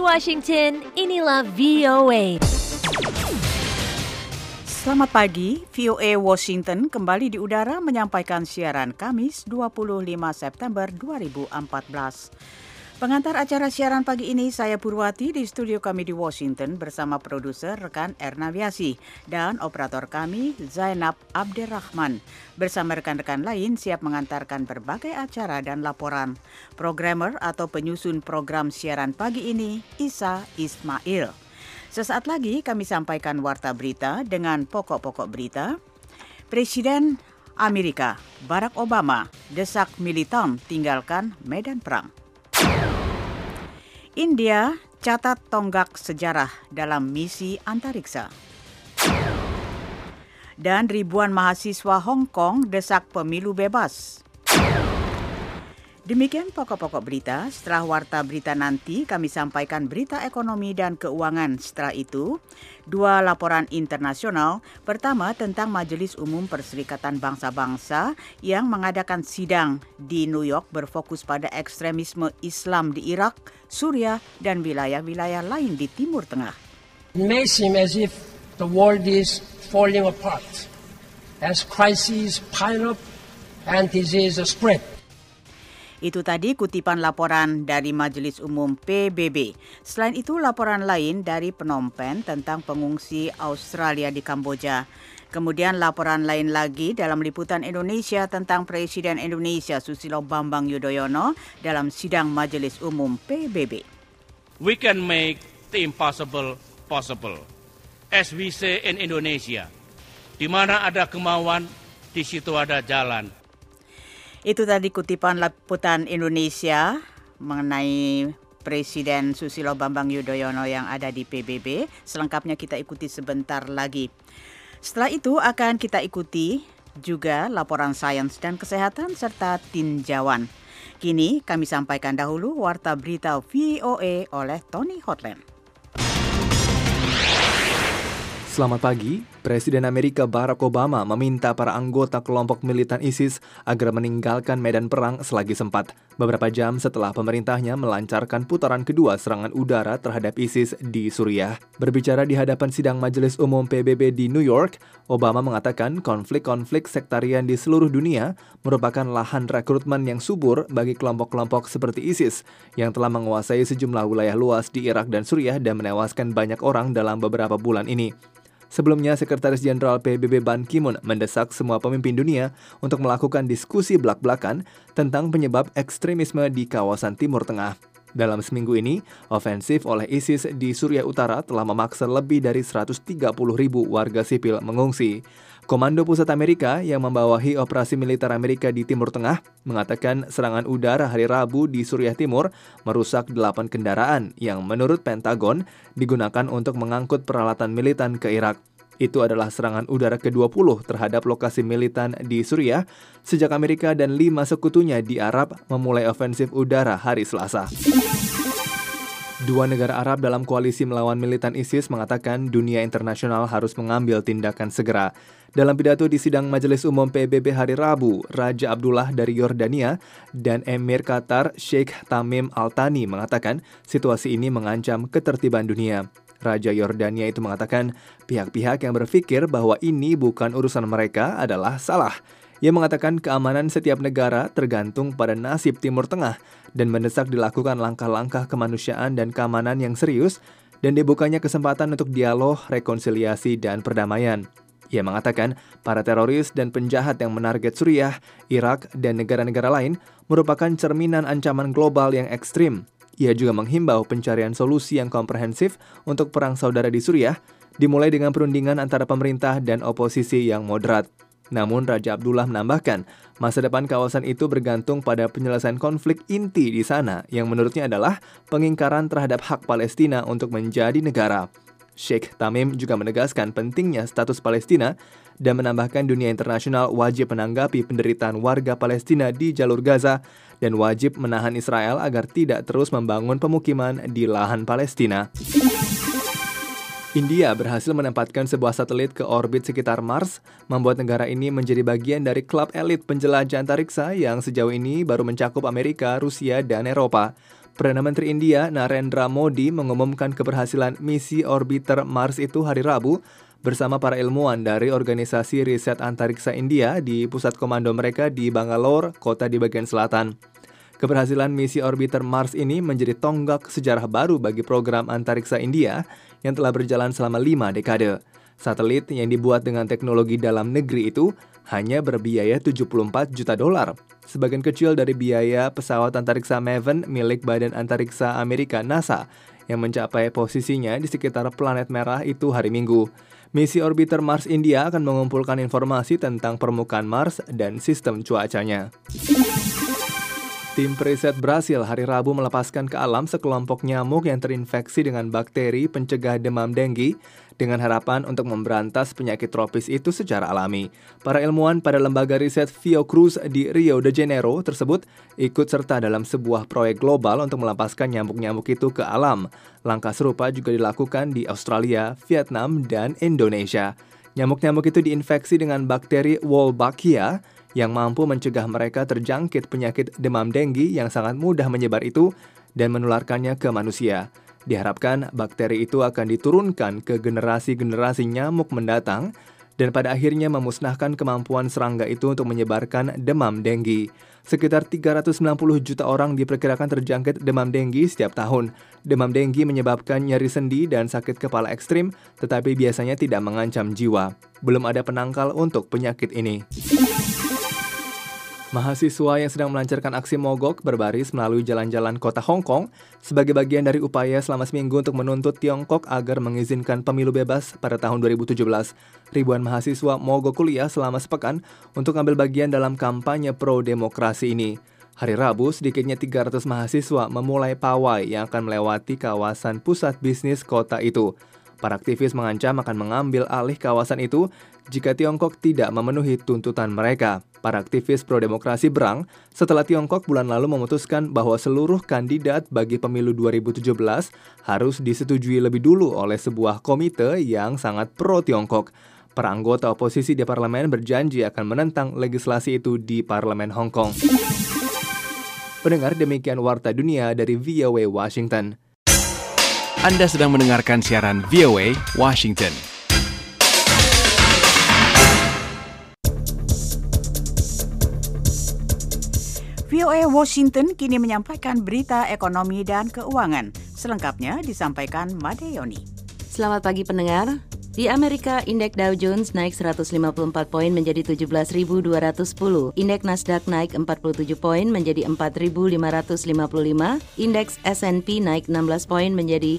Washington, inilah VOA. Selamat pagi, VOA Washington kembali di udara menyampaikan siaran Kamis 25 September 2014. Pengantar acara siaran pagi ini saya Purwati di studio kami di Washington bersama produser rekan Erna Wiasi dan operator kami Zainab Abderrahman. Bersama rekan-rekan lain siap mengantarkan berbagai acara dan laporan. Programmer atau penyusun program siaran pagi ini Isa Ismail. Sesaat lagi kami sampaikan warta berita dengan pokok-pokok berita. Presiden Amerika Barack Obama desak militan tinggalkan medan perang. India catat tonggak sejarah dalam misi antariksa. Dan ribuan mahasiswa Hong Kong desak pemilu bebas. Demikian pokok-pokok berita. Setelah warta berita nanti kami sampaikan berita ekonomi dan keuangan. Setelah itu, dua laporan internasional. Pertama tentang Majelis Umum Perserikatan Bangsa-Bangsa yang mengadakan sidang di New York berfokus pada ekstremisme Islam di Irak, Suriah, dan wilayah-wilayah lain di Timur Tengah. It may seem as if the world is falling apart as crises pile up and disease spread. Itu tadi kutipan laporan dari Majelis Umum PBB. Selain itu laporan lain dari Phnom Penh tentang pengungsi Australia di Kamboja. Kemudian laporan lain lagi dalam liputan Indonesia tentang Presiden Indonesia Susilo Bambang Yudhoyono dalam sidang Majelis Umum PBB. We can make the impossible possible. As we say in Indonesia, di mana ada kemauan, di situ ada jalan. Itu tadi kutipan liputan Indonesia mengenai Presiden Susilo Bambang Yudhoyono yang ada di PBB. Selengkapnya kita ikuti sebentar lagi. Setelah itu akan kita ikuti juga laporan sains dan kesehatan serta tinjauan. Kini kami sampaikan dahulu warta berita VOA oleh Tony Hotland. Selamat pagi. Presiden Amerika Barack Obama meminta para anggota kelompok militan ISIS agar meninggalkan medan perang selagi sempat, beberapa jam setelah pemerintahnya melancarkan putaran kedua serangan udara terhadap ISIS di Suriah. Berbicara di hadapan sidang Majelis Umum PBB di New York, Obama mengatakan konflik-konflik sektarian di seluruh dunia merupakan lahan rekrutmen yang subur bagi kelompok-kelompok seperti ISIS yang telah menguasai sejumlah wilayah luas di Irak dan Suriah dan menewaskan banyak orang dalam beberapa bulan ini. Sebelumnya, Sekretaris Jenderal PBB Ban Ki-moon mendesak semua pemimpin dunia untuk melakukan diskusi belak-belakan tentang penyebab ekstremisme di kawasan Timur Tengah. Dalam seminggu ini, ofensif oleh ISIS di Suriah Utara telah memaksa lebih dari 130.000 warga sipil mengungsi. Komando Pusat Amerika yang membawahi operasi militer Amerika di Timur Tengah mengatakan serangan udara hari Rabu di Suriah Timur merusak 8 kendaraan yang menurut Pentagon digunakan untuk mengangkut peralatan militan ke Irak. Itu adalah serangan udara ke-20 terhadap lokasi militan di Suriah sejak Amerika dan 5 sekutunya di Arab memulai ofensif udara hari Selasa. Dua negara Arab dalam koalisi melawan militan ISIS mengatakan dunia internasional harus mengambil tindakan segera. Dalam pidato di sidang Majelis Umum PBB hari Rabu, Raja Abdullah dari Yordania dan Emir Qatar Sheikh Tamim Al Thani mengatakan situasi ini mengancam ketertiban dunia. Raja Yordania itu mengatakan pihak-pihak yang berpikir bahwa ini bukan urusan mereka adalah salah. Ia mengatakan keamanan setiap negara tergantung pada nasib Timur Tengah dan mendesak dilakukan langkah-langkah kemanusiaan dan keamanan yang serius dan dibukanya kesempatan untuk dialog, rekonsiliasi, dan perdamaian. Ia mengatakan para teroris dan penjahat yang menarget Suriah, Irak, dan negara-negara lain merupakan cerminan ancaman global yang ekstrim. Ia juga menghimbau pencarian solusi yang komprehensif untuk perang saudara di Suriah, dimulai dengan perundingan antara pemerintah dan oposisi yang moderat. Namun Raja Abdullah menambahkan, masa depan kawasan itu bergantung pada penyelesaian konflik inti di sana yang menurutnya adalah pengingkaran terhadap hak Palestina untuk menjadi negara. Sheikh Tamim juga menegaskan pentingnya status Palestina dan menambahkan dunia internasional wajib menanggapi penderitaan warga Palestina di jalur Gaza dan wajib menahan Israel agar tidak terus membangun pemukiman di lahan Palestina. India berhasil menempatkan sebuah satelit ke orbit sekitar Mars, membuat negara ini menjadi bagian dari klub elit penjelajah antariksa yang sejauh ini baru mencakup Amerika, Rusia, dan Eropa. Perdana Menteri India Narendra Modi mengumumkan keberhasilan misi orbiter Mars itu hari Rabu bersama para ilmuwan dari Organisasi Riset Antariksa India di pusat komando mereka di Bangalore, kota di bagian selatan. Keberhasilan misi orbiter Mars ini menjadi tonggak sejarah baru bagi program antariksa India yang telah berjalan selama 5 dekade. Satelit yang dibuat dengan teknologi dalam negeri itu hanya berbiaya $74 juta. Sebagian kecil dari biaya pesawat antariksa Maven milik Badan Antariksa Amerika NASA yang mencapai posisinya di sekitar planet merah itu hari Minggu. Misi orbiter Mars India akan mengumpulkan informasi tentang permukaan Mars dan sistem cuacanya. Tim periset Brasil hari Rabu melepaskan ke alam sekelompok nyamuk yang terinfeksi dengan bakteri pencegah demam denggi dengan harapan untuk memberantas penyakit tropis itu secara alami. Para ilmuwan pada lembaga riset Fiocruz di Rio de Janeiro tersebut ikut serta dalam sebuah proyek global untuk melepaskan nyamuk-nyamuk itu ke alam. Langkah serupa juga dilakukan di Australia, Vietnam, dan Indonesia. Nyamuk-nyamuk itu diinfeksi dengan bakteri Wolbachia yang mampu mencegah mereka terjangkit penyakit demam denggi yang sangat mudah menyebar itu dan menularkannya ke manusia. Diharapkan bakteri itu akan diturunkan ke generasi-generasi nyamuk mendatang dan pada akhirnya memusnahkan kemampuan serangga itu untuk menyebarkan demam denggi. Sekitar 390 juta orang diperkirakan terjangkit demam denggi setiap tahun. Demam denggi menyebabkan nyeri sendi dan sakit kepala ekstrim, tetapi biasanya tidak mengancam jiwa. Belum ada penangkal untuk penyakit ini. Mahasiswa yang sedang melancarkan aksi mogok berbaris melalui jalan-jalan kota Hong Kong sebagai bagian dari upaya selama seminggu untuk menuntut Tiongkok agar mengizinkan pemilu bebas pada tahun 2017. Ribuan mahasiswa mogok kuliah selama sepekan untuk ambil bagian dalam kampanye pro-demokrasi ini. Hari Rabu, sedikitnya 300 mahasiswa memulai pawai yang akan melewati kawasan pusat bisnis kota itu. Para aktivis mengancam akan mengambil alih kawasan itu jika Tiongkok tidak memenuhi tuntutan mereka. Para aktivis pro-demokrasi berang setelah Tiongkok bulan lalu memutuskan bahwa seluruh kandidat bagi pemilu 2017 harus disetujui lebih dulu oleh sebuah komite yang sangat pro-Tiongkok. Para anggota oposisi di parlemen berjanji akan menentang legislasi itu di parlemen Hong Kong. Pendengar, demikian Warta Dunia dari VOA Washington. Anda sedang mendengarkan siaran VOA Washington. VOA Washington kini menyampaikan berita ekonomi dan keuangan. Selengkapnya disampaikan Made Yoni. Selamat pagi pendengar. Di Amerika, indeks Dow Jones naik 154 poin menjadi 17.210. Indeks Nasdaq naik 47 poin menjadi 4.555. Indeks S&P naik 16 poin menjadi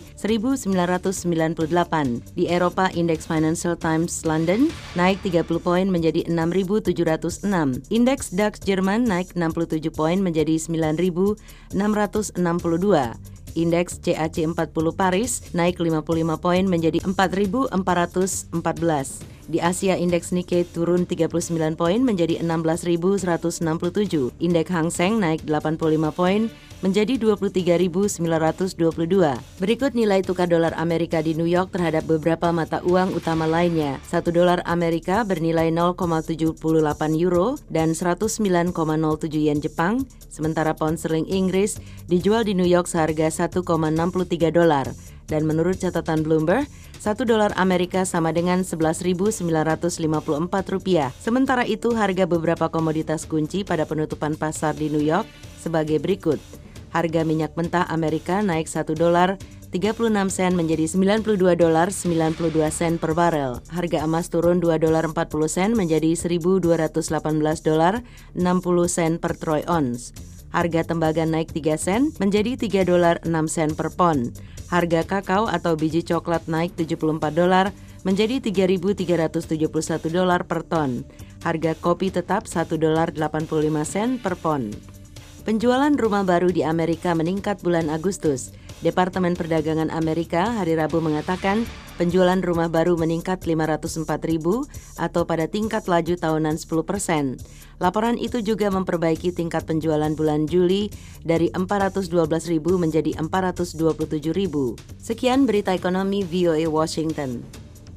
1.998. Di Eropa, indeks Financial Times London naik 30 poin menjadi 6.706. Indeks DAX Jerman naik 67 poin menjadi 9.662. Indeks CAC 40 Paris naik 55 poin menjadi 4.414. Di Asia, indeks Nikkei turun 39 poin menjadi 16.167. Indeks Hang Seng naik 85 poin menjadi 23.922. Berikut nilai tukar dolar Amerika di New York terhadap beberapa mata uang utama lainnya. 1 dolar Amerika bernilai 0,78 euro dan 109,07 yen Jepang, sementara pound sterling Inggris dijual di New York seharga 1,63 dolar. Dan menurut catatan Bloomberg, 1 dolar Amerika sama dengan 11.954 rupiah. Sementara itu, harga beberapa komoditas kunci pada penutupan pasar di New York sebagai berikut. Harga minyak mentah Amerika naik 1 dolar 36 sen menjadi 92 dolar 92 sen per barel. Harga emas turun 2 dolar 40 sen menjadi 1.218 dolar 60 sen per troy ounce. Harga tembaga naik 3 sen menjadi 3 dolar 6 sen per pon. Harga kakao atau biji coklat naik 74 dolar menjadi 3.371 dolar per ton. Harga kopi tetap 1 dolar 85 sen per pon. Penjualan rumah baru di Amerika meningkat bulan Agustus. Departemen Perdagangan Amerika hari Rabu mengatakan penjualan rumah baru meningkat 504.000 atau pada tingkat laju tahunan 10%. Laporan itu juga memperbaiki tingkat penjualan bulan Juli dari 412.000 menjadi 427.000. Sekian berita ekonomi VOA Washington.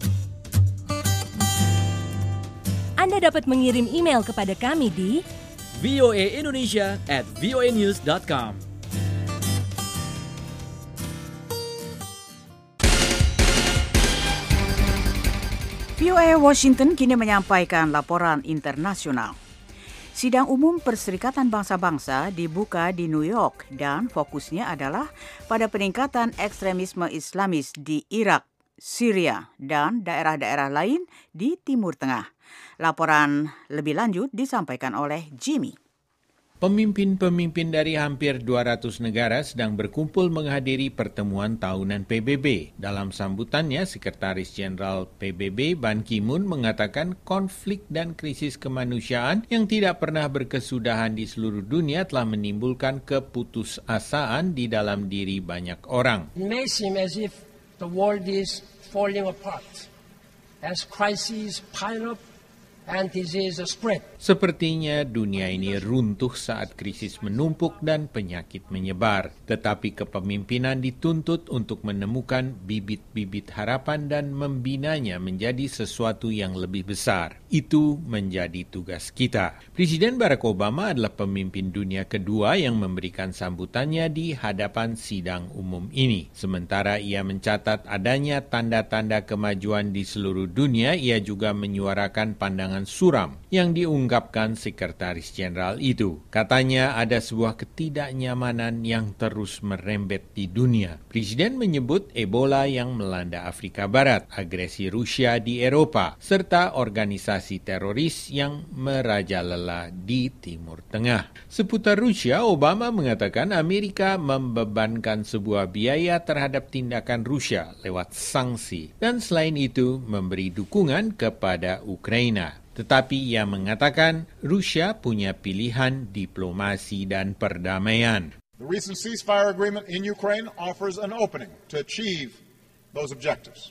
Anda dapat mengirim email kepada kami di voaindonesia@voanews.com. VOA Washington kini menyampaikan laporan internasional. Sidang umum Perserikatan Bangsa-Bangsa dibuka di New York dan fokusnya adalah pada peningkatan ekstremisme Islamis di Irak, Syria, dan daerah-daerah lain di Timur Tengah. Laporan lebih lanjut disampaikan oleh Jimmy. Pemimpin-pemimpin dari hampir 200 negara sedang berkumpul menghadiri pertemuan tahunan PBB. Dalam sambutannya, Sekretaris Jenderal PBB Ban Ki-moon mengatakan konflik dan krisis kemanusiaan yang tidak pernah berkesudahan di seluruh dunia telah menimbulkan keputusasaan di dalam diri banyak orang. It may seem as if the world is falling apart as crises pile up and disease spread. Sepertinya dunia ini runtuh saat krisis menumpuk dan penyakit menyebar. Tetapi kepemimpinan dituntut untuk menemukan bibit-bibit harapan dan membinanya menjadi sesuatu yang lebih besar. Itu menjadi tugas kita. Presiden Barack Obama adalah pemimpin dunia kedua yang memberikan sambutannya di hadapan sidang umum ini. Sementara ia mencatat adanya tanda-tanda kemajuan di seluruh dunia, ia juga menyuarakan pandangan suram yang diungkapkan Sekretaris Jenderal itu. Katanya ada sebuah ketidaknyamanan yang terus merembet di dunia. Presiden menyebut Ebola yang melanda Afrika Barat, agresi Rusia di Eropa, serta organisasi teroris yang merajalela di Timur Tengah. Seputar Rusia, Obama mengatakan Amerika membebankan sebuah biaya terhadap tindakan Rusia lewat sanksi dan selain itu memberi dukungan kepada Ukraina. Tetapi ia mengatakan Rusia punya pilihan diplomasi dan perdamaian. The recent ceasefire agreement in Ukraine offers an opening to achieve those objectives.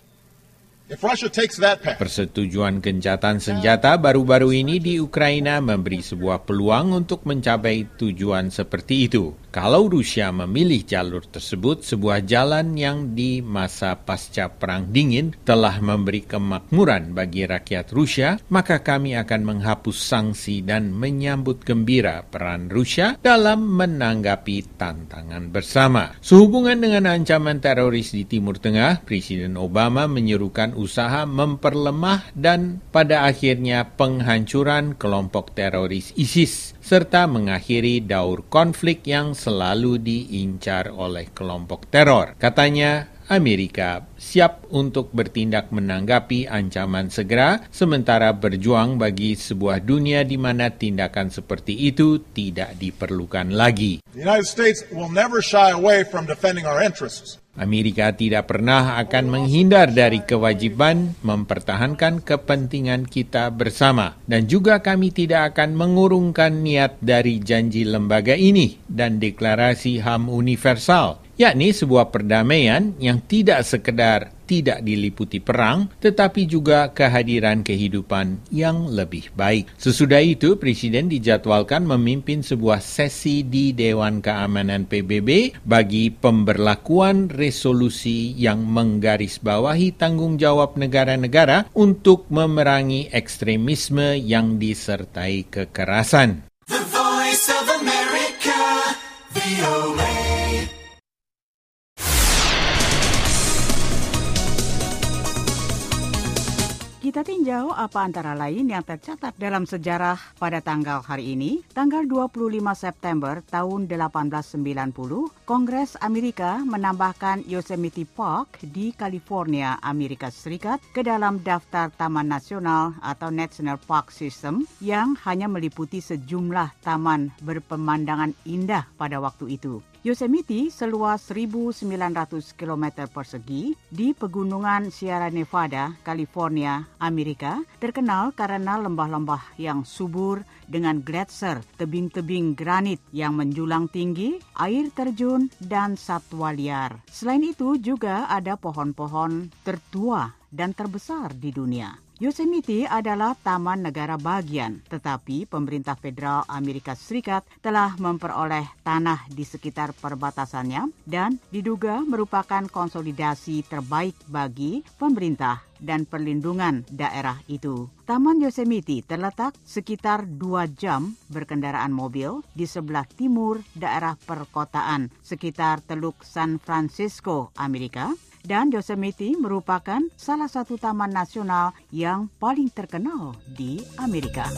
If Russia takes that path, persetujuan gencatan senjata baru-baru ini di Ukraina memberi sebuah peluang untuk mencapai tujuan seperti itu. Kalau Rusia memilih jalur tersebut, sebuah jalan yang di masa pasca Perang Dingin telah memberi kemakmuran bagi rakyat Rusia, maka kami akan menghapus sanksi dan menyambut gembira peran Rusia dalam menanggapi tantangan bersama. Sehubungan dengan ancaman teroris di Timur Tengah, Presiden Obama menyerukan usaha memperlemah dan pada akhirnya penghancuran kelompok teroris ISIS, serta mengakhiri daur konflik yang selalu diincar oleh kelompok teror. Katanya, Amerika siap untuk bertindak menanggapi ancaman segera, sementara berjuang bagi sebuah dunia di mana tindakan seperti itu tidak diperlukan lagi. The United States will never shy away from defending our interests. Amerika tidak pernah akan menghindar dari kewajiban mempertahankan kepentingan kita bersama. Dan juga kami tidak akan mengurungkan niat dari janji lembaga ini dan deklarasi HAM universal, yakni sebuah perdamaian yang tidak sekedar tidak diliputi perang, tetapi juga kehadiran kehidupan yang lebih baik. Sesudah itu, Presiden dijadwalkan memimpin sebuah sesi di Dewan Keamanan PBB bagi pemberlakuan resolusi yang menggarisbawahi tanggung jawab negara-negara untuk memerangi ekstremisme yang disertai kekerasan. The Voice of America, VOA. Kita tinjau apa antara lain yang tercatat dalam sejarah pada tanggal hari ini, tanggal 25 September tahun 1890, Kongres Amerika menambahkan Yosemite Park di California, Amerika Serikat ke dalam daftar Taman Nasional atau National Park System yang hanya meliputi sejumlah taman berpemandangan indah pada waktu itu. Yosemite seluas 1.900 km persegi di pegunungan Sierra Nevada, California, Amerika, terkenal karena lembah-lembah yang subur dengan gletser, tebing-tebing granit yang menjulang tinggi, air terjun, dan satwa liar. Selain itu juga ada pohon-pohon tertua dan terbesar di dunia. Yosemite adalah taman negara bagian, tetapi pemerintah federal Amerika Serikat telah memperoleh tanah di sekitar perbatasannya dan diduga merupakan konsolidasi terbaik bagi pemerintah dan perlindungan daerah itu. Taman Yosemite terletak sekitar 2 jam berkendaraan mobil di sebelah timur daerah perkotaan sekitar Teluk San Francisco, Amerika. Dan Yosemite merupakan salah satu taman nasional yang paling terkenal di Amerika.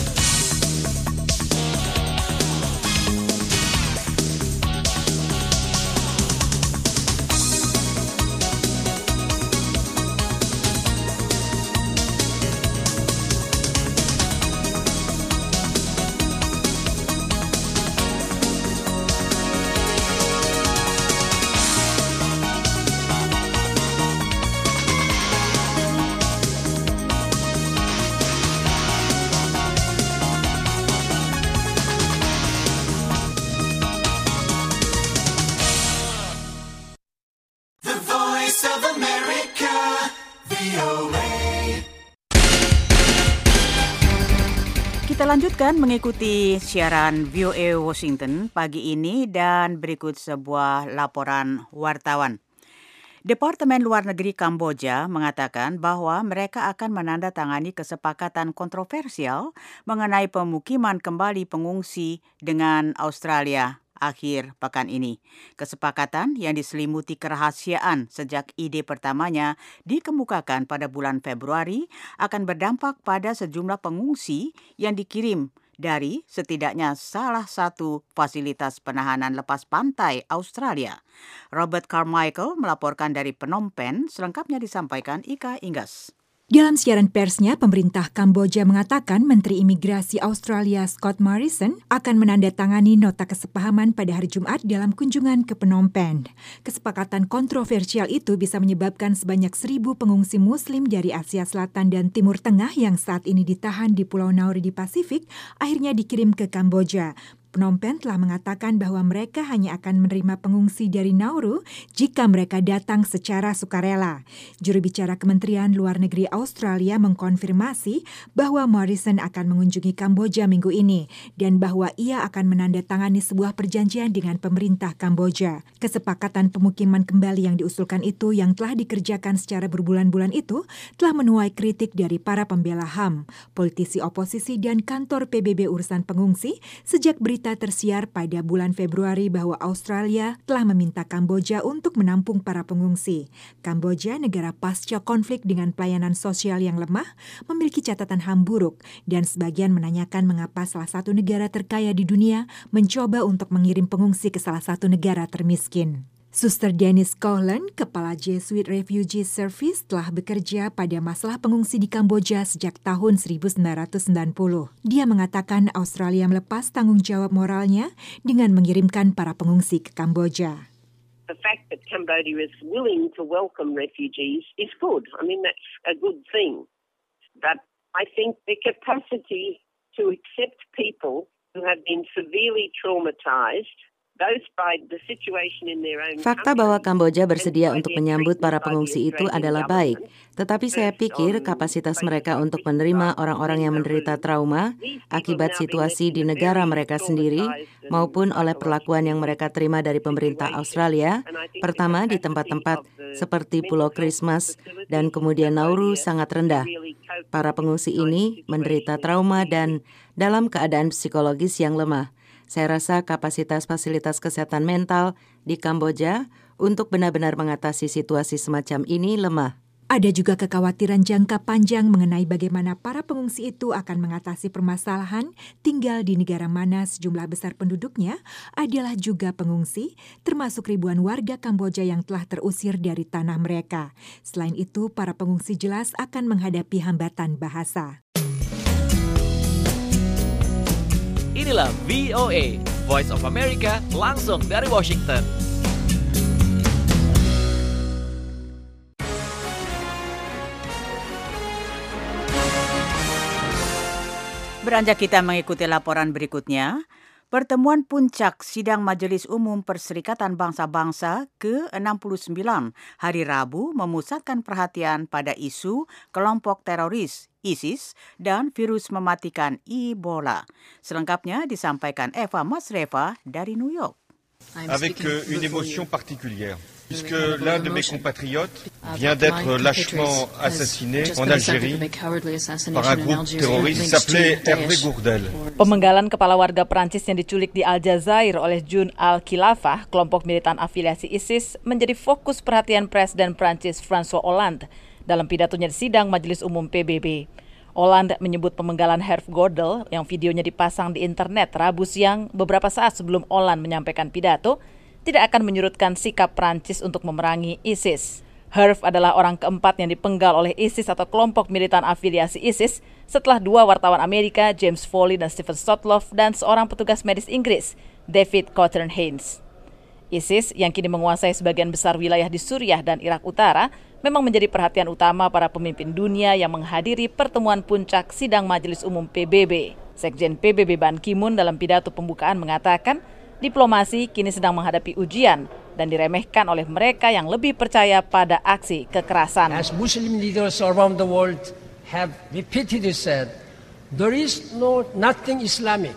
Kita lanjutkan mengikuti siaran VOA Washington pagi ini dan berikut sebuah laporan wartawan. Departemen Luar Negeri Kamboja mengatakan bahwa mereka akan menandatangani kesepakatan kontroversial mengenai pemukiman kembali pengungsi dengan Australia akhir pekan ini. Kesepakatan yang diselimuti kerahasiaan sejak ide pertamanya dikemukakan pada bulan Februari akan berdampak pada sejumlah pengungsi yang dikirim dari setidaknya salah satu fasilitas penahanan lepas pantai Australia. Robert Carmichael melaporkan dari Phnom Penh, selengkapnya disampaikan Ika Inggas. Dalam siaran persnya, pemerintah Kamboja mengatakan Menteri Imigrasi Australia Scott Morrison akan menandatangani nota kesepahaman pada hari Jumat dalam kunjungan ke Phnom Penh. Kesepakatan kontroversial itu bisa menyebabkan sebanyak 1.000 pengungsi Muslim dari Asia Selatan dan Timur Tengah yang saat ini ditahan di Pulau Nauru di Pasifik akhirnya dikirim ke Kamboja. Phnom Penh telah mengatakan bahwa mereka hanya akan menerima pengungsi dari Nauru jika mereka datang secara sukarela. Juru bicara Kementerian Luar Negeri Australia mengkonfirmasi bahwa Morrison akan mengunjungi Kamboja minggu ini dan bahwa ia akan menandatangani sebuah perjanjian dengan pemerintah Kamboja. Kesepakatan pemukiman kembali yang diusulkan itu yang telah dikerjakan secara berbulan-bulan itu telah menuai kritik dari para pembela HAM, politisi oposisi dan kantor PBB urusan pengungsi sejak berita tersiar pada bulan Februari bahwa Australia telah meminta Kamboja untuk menampung para pengungsi. Kamboja, negara pasca konflik dengan pelayanan sosial yang lemah, memiliki catatan HAM buruk dan sebagian menanyakan mengapa salah satu negara terkaya di dunia mencoba untuk mengirim pengungsi ke salah satu negara termiskin. Suster Dennis Coughlan, Kepala Jesuit Refugee Service, telah bekerja pada masalah pengungsi di Kamboja sejak tahun 1990. Dia mengatakan Australia melepas tanggung jawab moralnya dengan mengirimkan para pengungsi ke Kamboja. The fact that Cambodia is willing to welcome refugees is good. I mean, that's a good thing. But I think the capacity to accept people who have been severely traumatized, fakta bahwa Kamboja bersedia untuk menyambut para pengungsi itu adalah baik, tetapi saya pikir kapasitas mereka untuk menerima orang-orang yang menderita trauma akibat situasi di negara mereka sendiri maupun oleh perlakuan yang mereka terima dari pemerintah Australia, pertama di tempat-tempat seperti Pulau Christmas dan kemudian Nauru sangat rendah. Para pengungsi ini menderita trauma dan dalam keadaan psikologis yang lemah. Saya rasa kapasitas fasilitas kesehatan mental di Kamboja untuk benar-benar mengatasi situasi semacam ini lemah. Ada juga kekhawatiran jangka panjang mengenai bagaimana para pengungsi itu akan mengatasi permasalahan tinggal di negara mana sejumlah besar penduduknya adalah juga pengungsi, termasuk ribuan warga Kamboja yang telah terusir dari tanah mereka. Selain itu, para pengungsi jelas akan menghadapi hambatan bahasa. Inilah VOA, Voice of America, langsung dari Washington. Beranjak kita mengikuti laporan berikutnya. Pertemuan puncak Sidang Majelis Umum Perserikatan Bangsa-Bangsa ke-69 hari Rabu memusatkan perhatian pada isu kelompok teroris ISIS dan virus mematikan Ebola. Selengkapnya disampaikan Eva Masreva dari New York. Avec une émotion particulière, puisque l'un de mes compatriotes vient d'être lâchement assassiné en Algérie par un groupe terroriste s'appelait Hervé Gourdel. Pemenggalan kepala warga Prancis yang diculik di Aljazair oleh Jun al-Khilafah, kelompok militan afiliasi ISIS, menjadi fokus perhatian Presiden Prancis François Hollande dalam pidatonya di sidang Majelis Umum PBB. Hollande menyebut pemenggalan Hervé Gourdel yang videonya dipasang di internet Rabu siang beberapa saat sebelum Hollande menyampaikan pidato tidak akan menyurutkan sikap Prancis untuk memerangi ISIS. Hervé adalah orang keempat yang dipenggal oleh ISIS atau kelompok militan afiliasi ISIS setelah dua wartawan Amerika, James Foley dan Stephen Sotloff, dan seorang petugas medis Inggris, David Cotton Haynes. ISIS yang kini menguasai sebagian besar wilayah di Suriah dan Irak Utara memang menjadi perhatian utama para pemimpin dunia yang menghadiri pertemuan puncak Sidang Majelis Umum PBB. Sekjen PBB Ban Ki-moon dalam pidato pembukaan mengatakan diplomasi kini sedang menghadapi ujian dan diremehkan oleh mereka yang lebih percaya pada aksi kekerasan. As Muslim leaders around the world have repeatedly said, there is nothing Islamic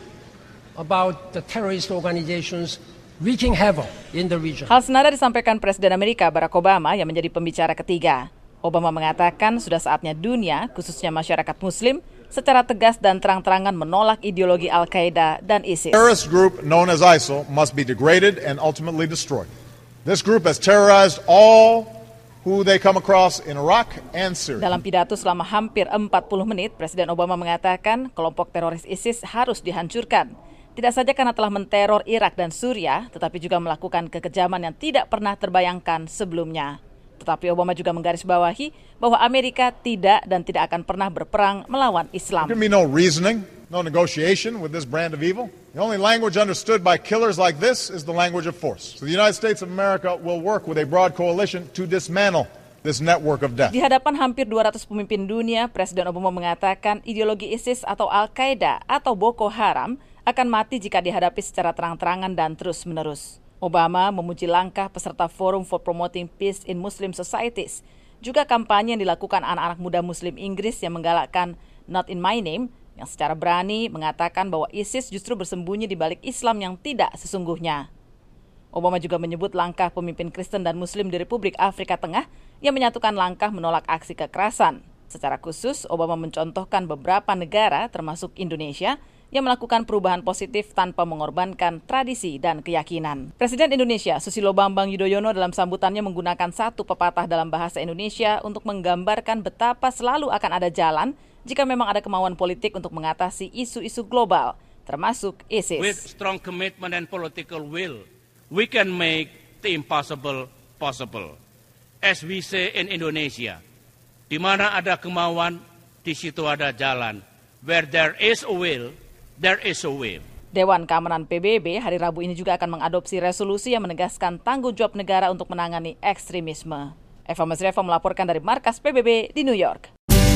about the terrorist organizations wreaking havoc in the region. Hal senada disampaikan Presiden Amerika Barack Obama yang menjadi pembicara ketiga. Obama mengatakan sudah saatnya dunia, khususnya masyarakat Muslim, secara tegas dan terang-terangan menolak ideologi Al-Qaeda dan ISIS. The terrorist group known as ISIL must be degraded and ultimately destroyed. This group has terrorized all who they come across in Iraq and Syria. Dalam pidato selama hampir 40 menit, Presiden Obama mengatakan kelompok teroris ISIS harus dihancurkan. Tidak saja karena telah menteror Irak dan Suriah, tetapi juga melakukan kekejaman yang tidak pernah terbayangkan sebelumnya. Tetapi Obama juga menggarisbawahi bahwa Amerika tidak dan tidak akan pernah berperang melawan Islam. There can be no reasoning, no negotiation with this brand of evil. The only language understood by killers like this is the language of force. So the United States of America will work with a broad coalition to dismantle this network of death. Di hadapan hampir 200 pemimpin dunia, Presiden Obama mengatakan ideologi ISIS atau Al-Qaeda atau Boko Haram akan mati jika dihadapi secara terang-terangan dan terus-menerus. Obama memuji langkah peserta Forum for Promoting Peace in Muslim Societies, juga kampanye yang dilakukan anak-anak muda Muslim Inggris yang menggalakkan Not in My Name, yang secara berani mengatakan bahwa ISIS justru bersembunyi di balik Islam yang tidak sesungguhnya. Obama juga menyebut langkah pemimpin Kristen dan Muslim di Republik Afrika Tengah yang menyatukan langkah menolak aksi kekerasan. Secara khusus, Obama mencontohkan beberapa negara, termasuk Indonesia, yang melakukan perubahan positif tanpa mengorbankan tradisi dan keyakinan. Presiden Indonesia Susilo Bambang Yudhoyono dalam sambutannya menggunakan satu pepatah dalam bahasa Indonesia untuk menggambarkan betapa selalu akan ada jalan jika memang ada kemauan politik untuk mengatasi isu-isu global, termasuk ISIS. With strong commitment and political will, we can make the impossible possible. As we say in Indonesia, di mana ada kemauan, di situ ada jalan. Where there is a will, there is a way. Dewan Keamanan PBB hari Rabu ini juga akan mengadopsi resolusi yang menegaskan tanggung jawab negara untuk menangani ekstremisme. Eva Masreva melaporkan dari markas PBB di New York.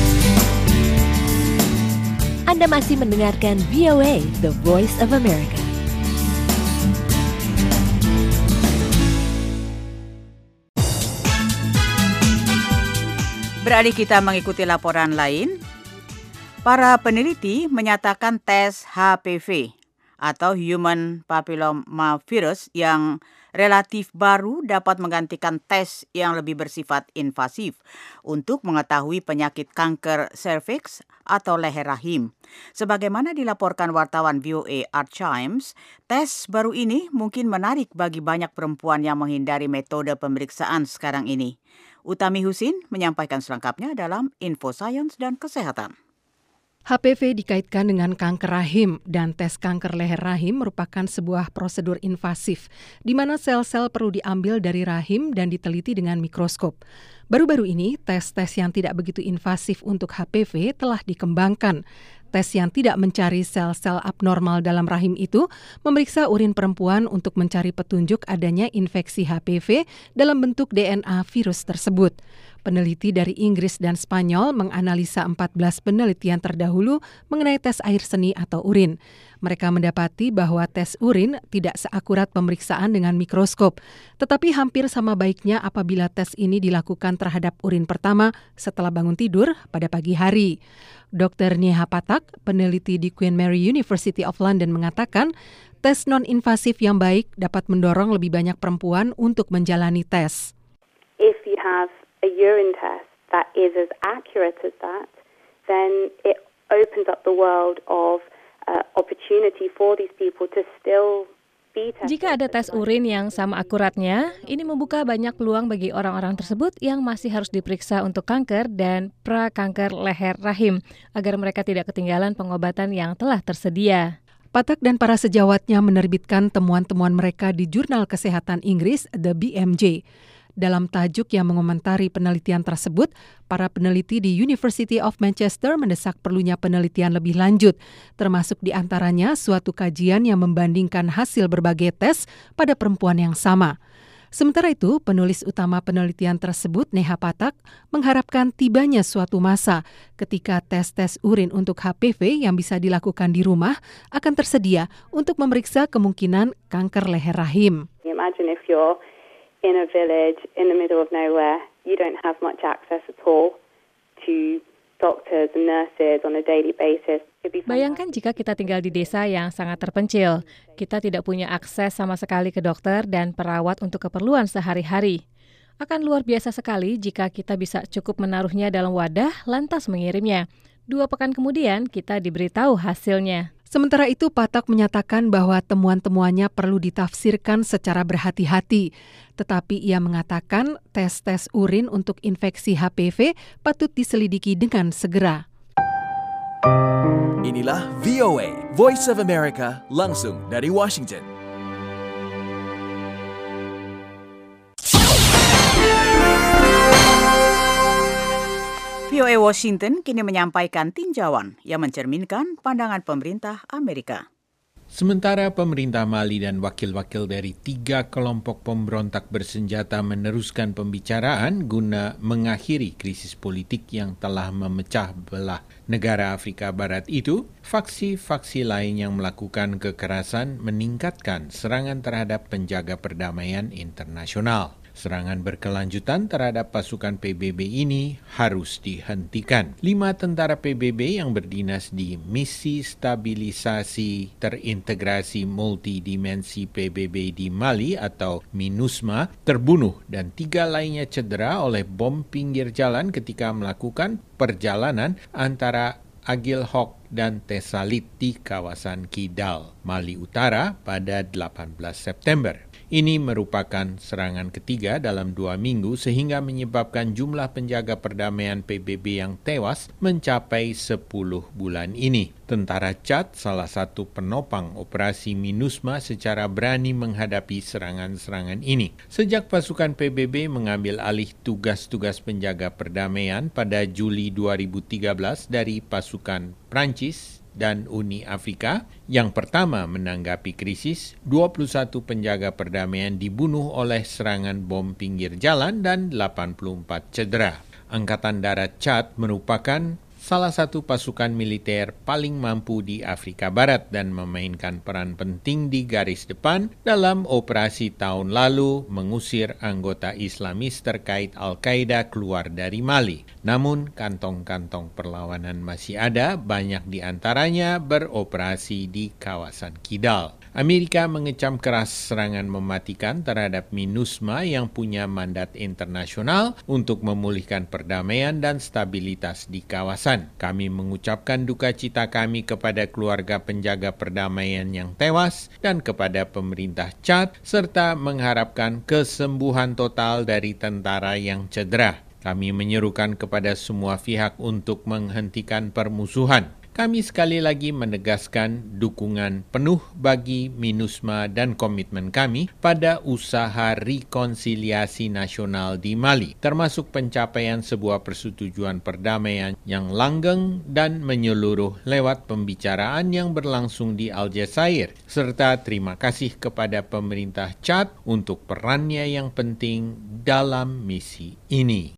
Anda masih mendengarkan VOA, The Voice of America. Beralih kita mengikuti laporan lain. Para peneliti menyatakan tes HPV atau Human Papilloma Virus yang relatif baru dapat menggantikan tes yang lebih bersifat invasif untuk mengetahui penyakit kanker serviks atau leher rahim. Sebagaimana dilaporkan wartawan VOA Art Chimes, tes baru ini mungkin menarik bagi banyak perempuan yang menghindari metode pemeriksaan sekarang ini. Utami Husin menyampaikan selengkapnya dalam Info Sains dan Kesehatan. HPV dikaitkan dengan kanker rahim dan tes kanker leher rahim merupakan sebuah prosedur invasif di mana sel-sel perlu diambil dari rahim dan diteliti dengan mikroskop. Baru-baru ini, tes-tes yang tidak begitu invasif untuk HPV telah dikembangkan. Tes yang tidak mencari sel-sel abnormal dalam rahim itu memeriksa urin perempuan untuk mencari petunjuk adanya infeksi HPV dalam bentuk DNA virus tersebut. Peneliti dari Inggris dan Spanyol menganalisa 14 penelitian terdahulu mengenai tes air seni atau urin. Mereka mendapati bahwa tes urin tidak seakurat pemeriksaan dengan mikroskop, tetapi hampir sama baiknya apabila tes ini dilakukan terhadap urin pertama setelah bangun tidur pada pagi hari. Dr. Neha Pathak, peneliti di Queen Mary University of London mengatakan, tes non-invasif yang baik dapat mendorong lebih banyak perempuan untuk menjalani tes. If you have a urine test that is as accurate as that, then it opens up the world of opportunity for these people to still be tested. Jika ada tes urin yang sama akuratnya, ini membuka banyak peluang bagi orang-orang tersebut yang masih harus diperiksa untuk kanker dan pra-kanker leher rahim, agar mereka tidak ketinggalan pengobatan yang telah tersedia. Pathak dan para sejawatnya menerbitkan temuan-temuan mereka di Jurnal Kesehatan Inggris, The BMJ. Dalam tajuk yang mengomentari penelitian tersebut, para peneliti di University of Manchester mendesak perlunya penelitian lebih lanjut, termasuk di antaranya suatu kajian yang membandingkan hasil berbagai tes pada perempuan yang sama. Sementara itu, penulis utama penelitian tersebut, Neha Pathak, mengharapkan tibanya suatu masa ketika tes-tes urin untuk HPV yang bisa dilakukan di rumah akan tersedia untuk memeriksa kemungkinan kanker leher rahim. Imagine if you're in a village in the middle of nowhere, you don't have much access at all to doctors and nurses on a daily basis. Bayangkan jika kita tinggal di desa yang sangat terpencil. Kita tidak punya akses sama sekali ke dokter dan perawat untuk keperluan sehari-hari. Akan luar biasa sekali jika kita bisa cukup menaruhnya dalam wadah lantas mengirimnya. 2 pekan kemudian kita diberitahu hasilnya. Sementara itu, Pathak menyatakan bahwa temuan-temuannya perlu ditafsirkan secara berhati-hati. Tetapi ia mengatakan tes-tes urin untuk infeksi HPV patut diselidiki dengan segera. Inilah VOA, Voice of America, langsung dari Washington. VOA Washington kini menyampaikan tinjauan yang mencerminkan pandangan pemerintah Amerika. Sementara pemerintah Mali dan wakil-wakil dari 3 kelompok pemberontak bersenjata meneruskan pembicaraan guna mengakhiri krisis politik yang telah memecah belah negara Afrika Barat itu, faksi-faksi lain yang melakukan kekerasan meningkatkan serangan terhadap penjaga perdamaian internasional. Serangan berkelanjutan terhadap pasukan PBB ini harus dihentikan. 5 tentara PBB yang berdinas di Misi Stabilisasi Terintegrasi Multidimensi PBB di Mali atau MINUSMA terbunuh dan 3 lainnya cedera oleh bom pinggir jalan ketika melakukan perjalanan antara Agilhok dan Tesalit di kawasan Kidal, Mali Utara pada 18 September. Ini merupakan serangan ketiga dalam 2 minggu sehingga menyebabkan jumlah penjaga perdamaian PBB yang tewas mencapai 10 bulan ini. Tentara Chad, salah satu penopang operasi MINUSMA, secara berani menghadapi serangan-serangan ini. Sejak pasukan PBB mengambil alih tugas-tugas penjaga perdamaian pada Juli 2013 dari pasukan Prancis dan Uni Afrika, yang pertama menanggapi krisis, 21 penjaga perdamaian dibunuh oleh serangan bom pinggir jalan dan 84 cedera. Angkatan Darat Chad merupakan salah satu pasukan militer paling mampu di Afrika Barat dan memainkan peran penting di garis depan dalam operasi tahun lalu mengusir anggota Islamis terkait Al-Qaeda keluar dari Mali. Namun, kantong-kantong perlawanan masih ada, banyak di antaranya beroperasi di kawasan Kidal. Amerika mengecam keras serangan mematikan terhadap MINUSMA yang punya mandat internasional untuk memulihkan perdamaian dan stabilitas di kawasan. Kami mengucapkan duka cita kami kepada keluarga penjaga perdamaian yang tewas dan kepada pemerintah Chad, serta mengharapkan kesembuhan total dari tentara yang cedera. Kami menyerukan kepada semua pihak untuk menghentikan permusuhan. kami sekali lagi menegaskan dukungan penuh bagi MINUSMA dan komitmen kami pada usaha rekonsiliasi nasional di Mali, termasuk pencapaian sebuah persetujuan perdamaian yang langgeng dan menyeluruh lewat pembicaraan yang berlangsung di Aljazair, serta terima kasih kepada pemerintah Chad untuk perannya yang penting dalam misi ini.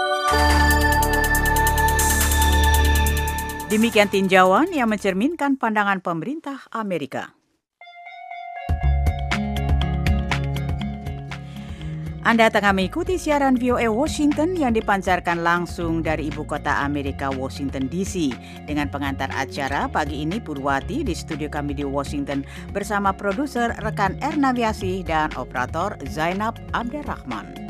Demikian tinjauan yang mencerminkan pandangan pemerintah Amerika. Anda tengah mengikuti siaran VOA Washington yang dipancarkan langsung dari ibu kota Amerika, Washington DC. Dengan pengantar acara pagi ini Purwati di studio kami di Washington bersama produser rekan Erna Wiasih dan operator Zainab Abderrahman.